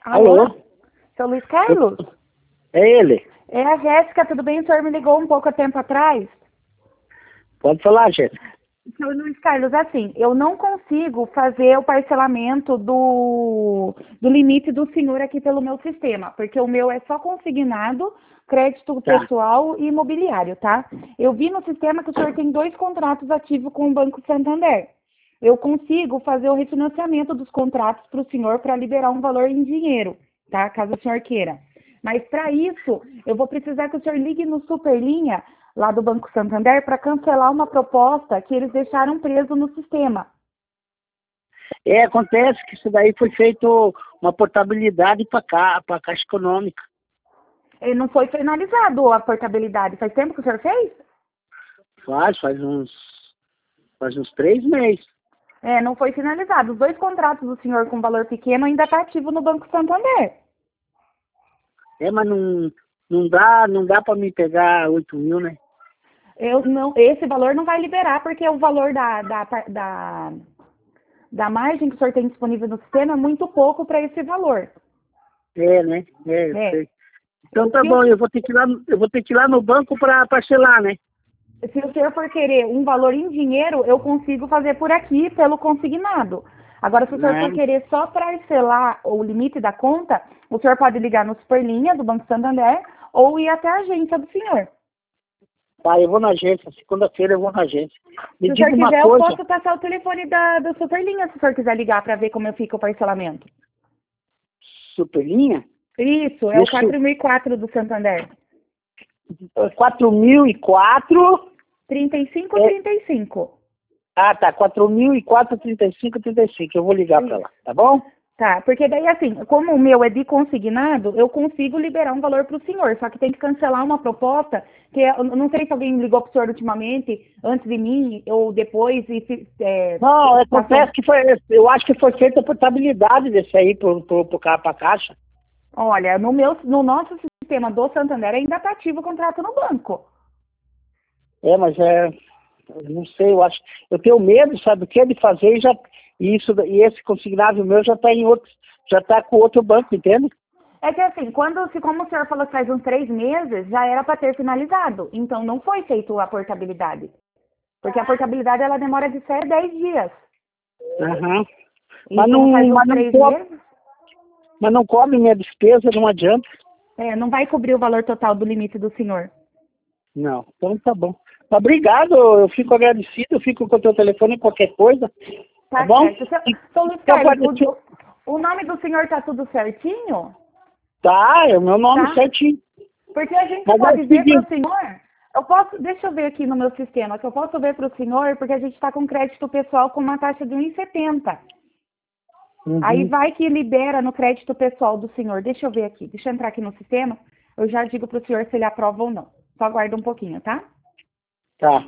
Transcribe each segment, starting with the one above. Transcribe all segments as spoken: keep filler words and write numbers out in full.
Alô? Alô? Seu Luiz Carlos? É ele. É a Jéssica, tudo bem? O senhor me ligou um pouco tempo atrás? Pode falar, Jéssica. Seu Luiz Carlos, assim, eu não consigo fazer o parcelamento do, do limite do senhor aqui pelo meu sistema, porque o meu é só consignado, crédito Tá. pessoal e imobiliário, tá? Eu vi no sistema que o senhor tem dois contratos ativos com o Banco Santander. Eu consigo fazer o refinanciamento dos contratos para o senhor para liberar um valor em dinheiro, tá? Caso o senhor queira. Mas para isso, eu vou precisar que o senhor ligue no Superlinha, lá do Banco Santander, para cancelar uma proposta que eles deixaram preso no sistema. É, acontece que isso daí foi feito uma portabilidade para cá, para a Caixa Econômica. E não foi finalizado a portabilidade. Faz tempo que o senhor fez? Faz, faz uns, faz uns três meses. É, não foi finalizado. Os dois contratos do senhor com valor pequeno ainda está ativo no Banco Santander. É, mas não, não dá, não dá para me pegar oito mil, né? Eu não, esse valor não vai liberar, porque o valor da, da, da, da margem que o senhor tem disponível no sistema é muito pouco para esse valor. É, né? É, eu É. sei. Então O tá que bom, o- eu vou ter que ir lá, no- eu vou ter que ir lá no banco para parcelar, né? Se o senhor for querer um valor em dinheiro, eu consigo fazer por aqui, pelo consignado. Agora, se o senhor for Não. querer só parcelar o limite da conta, o senhor pode ligar no Superlinha do Banco Santander ou ir até a agência do senhor. Tá, eu vou na agência. Segunda-feira eu vou na agência. Me Se o senhor diga uma quiser, eu coisa. posso passar o telefone da, da Superlinha, se o senhor quiser ligar para ver como fica o parcelamento. Superlinha? Isso, é o Deixa eu... quatro mil e quatro do Santander. quatro mil e quatro. trinta e cinco, É... trinta e cinco. Ah, tá. quatro mil e quatro, trinta e cinco, trinta e cinco. Eu vou ligar para lá, tá bom? Tá, porque daí assim, como o meu é de consignado, eu consigo liberar um valor para o senhor, só que tem que cancelar uma proposta, que eu não sei se alguém ligou para o senhor ultimamente, antes de mim, ou depois, e se, é, Não, passou. acontece que foi, eu acho que foi feita a portabilidade desse aí pro, pro, pro cara pra caixa. Olha, no, meu, no nosso sistema do Santander ainda está ativo o contrato no banco. É, mas é, eu não sei, eu acho, eu tenho medo, sabe o que, de fazer e já, e isso, e esse consignável meu já tá em outro, já tá com outro banco, entende? É que assim, quando, se como o senhor falou que faz uns três meses, já era para ter finalizado, então não foi feito a portabilidade. Porque a portabilidade ela demora de sete a dez dias. Aham. E Mas como faz não, uns mas não três cobre, meses, mas não cobre minha despesa, não adianta. é, não vai cobrir o valor total do limite do senhor. Não, então tá bom. Mas obrigado, eu fico agradecido, eu fico com o teu telefone, qualquer coisa, tá Tá bom? certo. Seu, E, seu Luiz então Carlos, pode ser- o, o nome do senhor tá tudo certinho? tá, é o meu nome Tá? certinho. Porque a gente Mas é pode o ver para o seguinte, senhor, eu posso, deixa eu ver aqui no meu sistema, que eu posso ver para o senhor, porque a gente está com crédito pessoal com uma taxa de um vírgula setenta. Aí uhum, vai que libera no crédito pessoal do senhor. Deixa eu ver aqui, deixa eu entrar aqui no sistema, eu já digo para o senhor se ele aprova ou não. Só aguarda um pouquinho, tá? tá.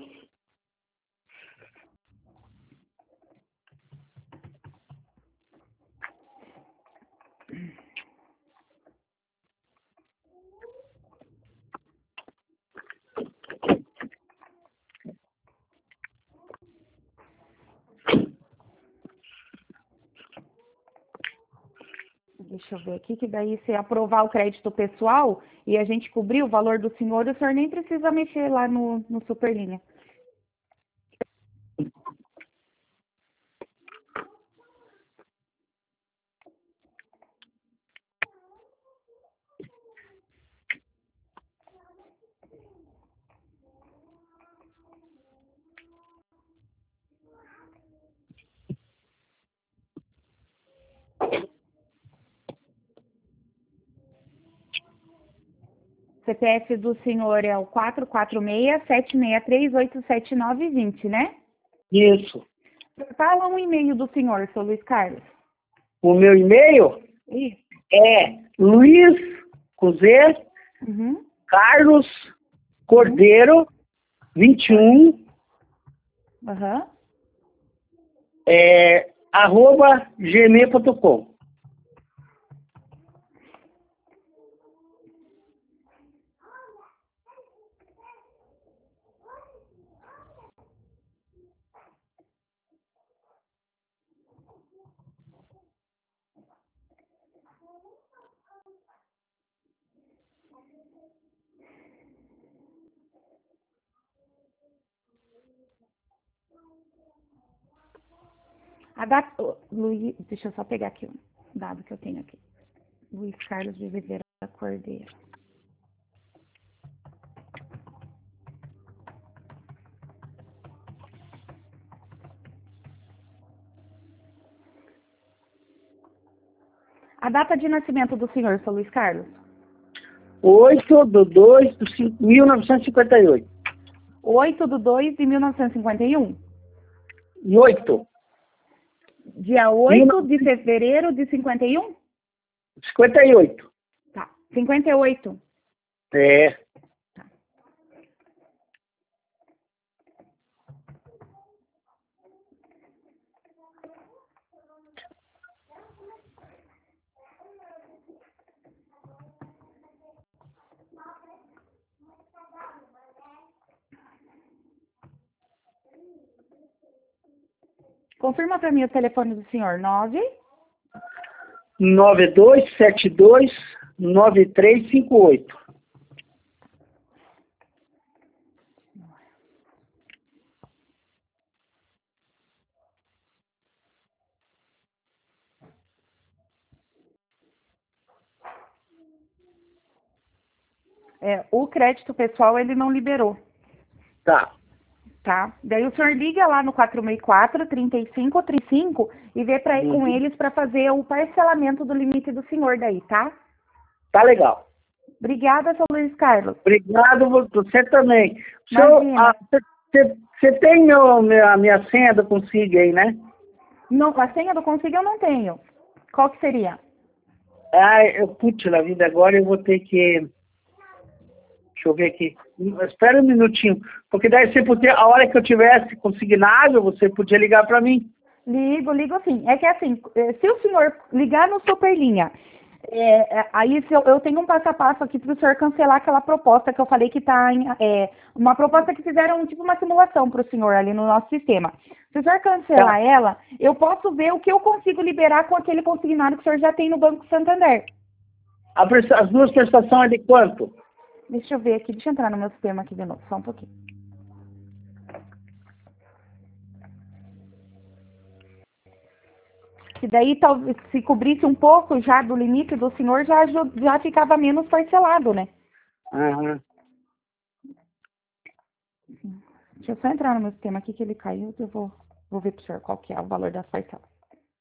Deixa eu ver aqui, que daí se aprovar o crédito pessoal e a gente cobrir o valor do senhor, o senhor nem precisa mexer lá no, no Superlinha. C P F do senhor é o quatro quatro seis, sete seis três, oito sete nove dois zero, né? Isso. Fala um e-mail do senhor, seu Luiz Carlos. O meu e-mail Isso. é Luiz com Z, Uhum. Carlos Cordeiro vinte e um Aham. é, arroba gmail ponto com. A data, ô, Luiz, deixa eu só pegar aqui o dado que eu tenho aqui. Luiz Carlos de Oliveira Cordeiro. A data de nascimento do senhor, seu Luiz Carlos? oito de dois de mil novecentos e cinquenta e oito. oito de dois de mil novecentos e cinquenta e um? E oito. Dia oito de fevereiro de cinquenta e um? cinquenta e oito. Tá. cinquenta e oito. É. Tá. Confirma para mim o telefone do senhor. nove nove dois sete dois nove três cinco oito. É, o crédito pessoal ele não liberou, Tá. tá? Daí o senhor liga lá no quatro seis quatro, trinta e cinco, trinta e cinco e vê pra, com Uhum. eles para fazer o parcelamento do limite do senhor daí, tá? Tá legal. Obrigada, seu Luiz Carlos. Obrigado, você também. Imagina. Você tem meu, minha, minha senha do Consigo aí, né? Não, a senha do Consigo eu não tenho. Qual que seria? Ah, eu, putz, na vida agora eu vou ter que... Deixa eu ver aqui. Espera um minutinho. Porque daí você podia, a hora que eu tivesse consignado, você podia ligar para mim. Ligo, ligo sim. É que assim, eh, se o senhor ligar no Superlinha, é, é, aí se eu, eu tenho um passo a passo aqui para o senhor cancelar aquela proposta que eu falei que está em. É, uma proposta que fizeram tipo uma simulação para o senhor ali no nosso sistema. Se o senhor cancelar Tá. ela, eu posso ver o que eu consigo liberar com aquele consignado que o senhor já tem no Banco Santander. A presta- as duas prestações é de quanto? Deixa eu ver aqui, deixa eu entrar no meu sistema aqui de novo, só um pouquinho. Que daí, talvez, se cobrisse um pouco já do limite do senhor, já, aju- já ficava menos parcelado, né? Aham. Deixa eu só entrar no meu sistema aqui que ele caiu, eu vou, vou ver pro senhor qual que é o valor das parcelas.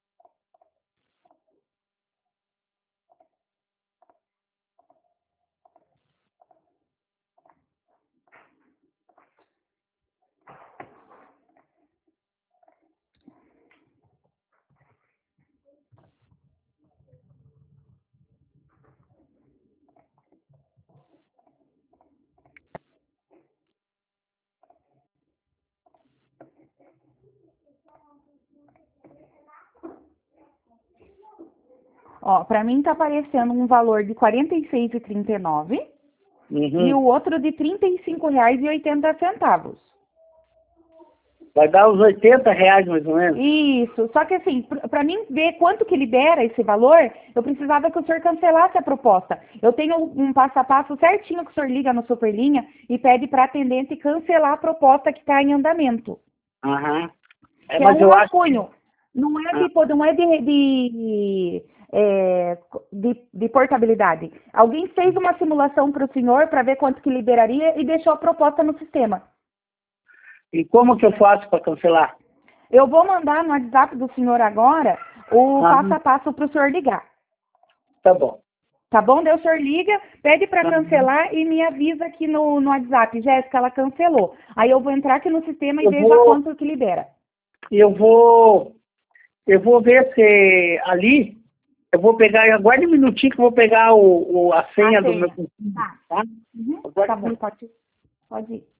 Ó, pra mim tá aparecendo um valor de quarenta e seis reais e trinta e nove e Uhum. o outro de trinta e cinco reais e oitenta centavos. Vai dar uns oitenta reais mais ou menos. Isso, só que assim, para mim ver quanto que libera esse valor, eu precisava que o senhor cancelasse a proposta. Eu tenho um passo a passo certinho que o senhor liga no Superlinha e pede para atendente cancelar a proposta que está em andamento. Aham. É, Que é mas um eu acho que... rascunho. Não é Ah, de, não é de, de, é, de, de portabilidade. Alguém fez uma simulação para o senhor para ver quanto que liberaria e deixou a proposta no sistema. e como que eu faço para cancelar? Eu vou mandar no WhatsApp do senhor agora o passo Aham. a passo para o senhor ligar. Tá bom. Tá bom? Daí o senhor liga, pede para Aham. cancelar e me avisa aqui no, no WhatsApp. Jéssica, ela cancelou. Aí eu vou entrar aqui no sistema e Eu vejo a vou... quanto que libera. Eu vou... Eu vou ver se ali... Eu vou pegar... Aguarde um minutinho que eu vou pegar o, o- a senha A do meu... senha. Tá. Tá? Uhum. Aguarde Tá um bom, minutinho. pode, pode ir.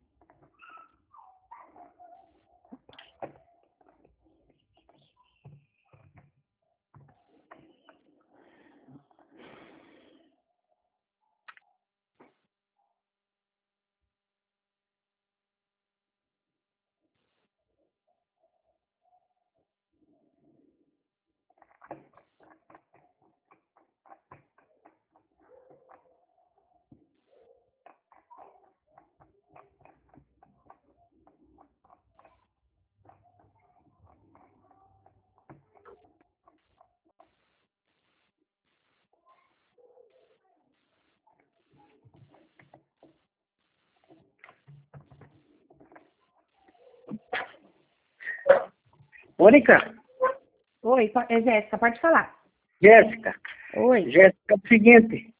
Mônica? Oi, po- é Jéssica, pode falar. Jéssica? Oi. Jéssica, é o seguinte,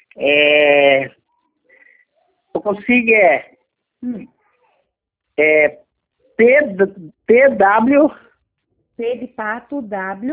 é, eu consigo é, Hum. é P, P W P de pato, W.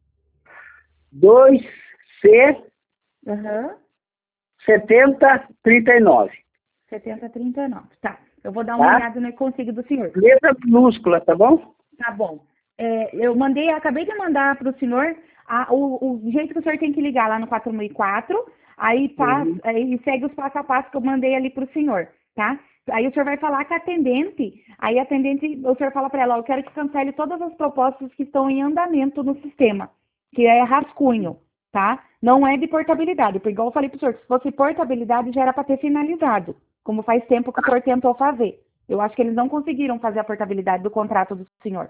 dois C Aham. setenta trinta e nove. setenta trinta e nove. Tá. Eu vou dar uma Tá? olhada no consigo do senhor. Letra minúscula, tá bom? Tá bom. É, eu mandei, acabei de mandar para o senhor a- o, o jeito que o senhor tem que ligar lá no quatro mil e quatro, aí, passa, Uhum. aí segue os passo a passo que eu mandei ali para o senhor, tá? Aí o senhor vai falar com a atendente, aí a atendente, o senhor fala para ela, ó, eu quero que cancele todas as propostas que estão em andamento no sistema, que é rascunho, tá? Não é de portabilidade, porque igual eu falei para o senhor, se fosse portabilidade já era para ter finalizado, como faz tempo que o senhor tentou fazer. Eu acho que eles não conseguiram fazer a portabilidade do contrato do senhor.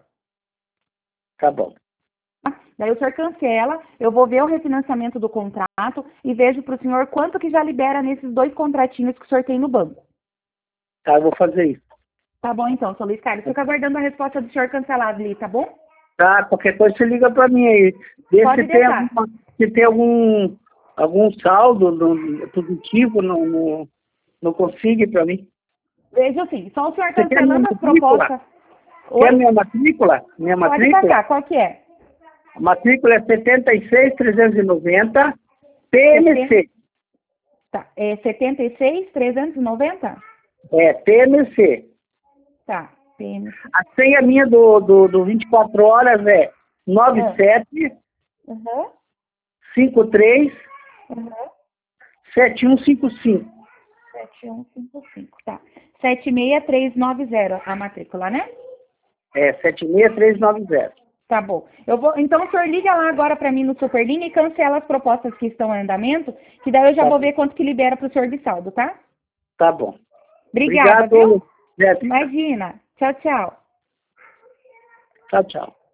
Tá bom. Daí o senhor cancela, eu vou ver o refinanciamento do contrato e vejo para o senhor quanto que já libera nesses dois contratinhos que o senhor tem no banco. Tá, eu vou fazer isso. Tá bom então, seu Luiz Carlos. Fica aguardando a resposta do senhor cancelado ali, tá bom? Tá, qualquer coisa você liga pra mim aí. Vê Pode se tem, deixar. alguma, se tem algum, algum saldo no, positivo, não, não, não consigo pra mim. Veja sim, só o senhor Você quer minha cancelando as matrícula? propostas. Quer Oi? minha matrícula? Minha Pode matrícula? passar, qual que é? A matrícula é setenta e seis trezentos e noventa P M C. Tá, é setenta e seis, trezentos e noventa? É, P M C. Tá, P M C. A senha minha do, do, do vinte e quatro horas é nove sete Aham, cinco três aham. sete um cinco cinco. sete um cinco cinco, tá. sete seis três nove zero a matrícula, né? É, sete seis três nove zero. Tá bom. Eu vou, então o senhor liga lá agora para mim no Superlinha e cancela as propostas que estão em andamento, que daí eu já Tá vou bom. ver quanto que libera para o senhor de saldo, tá? Tá bom. Obrigada, Obrigado, viu? Jéssica. Imagina. Tchau, tchau. Tchau, tchau.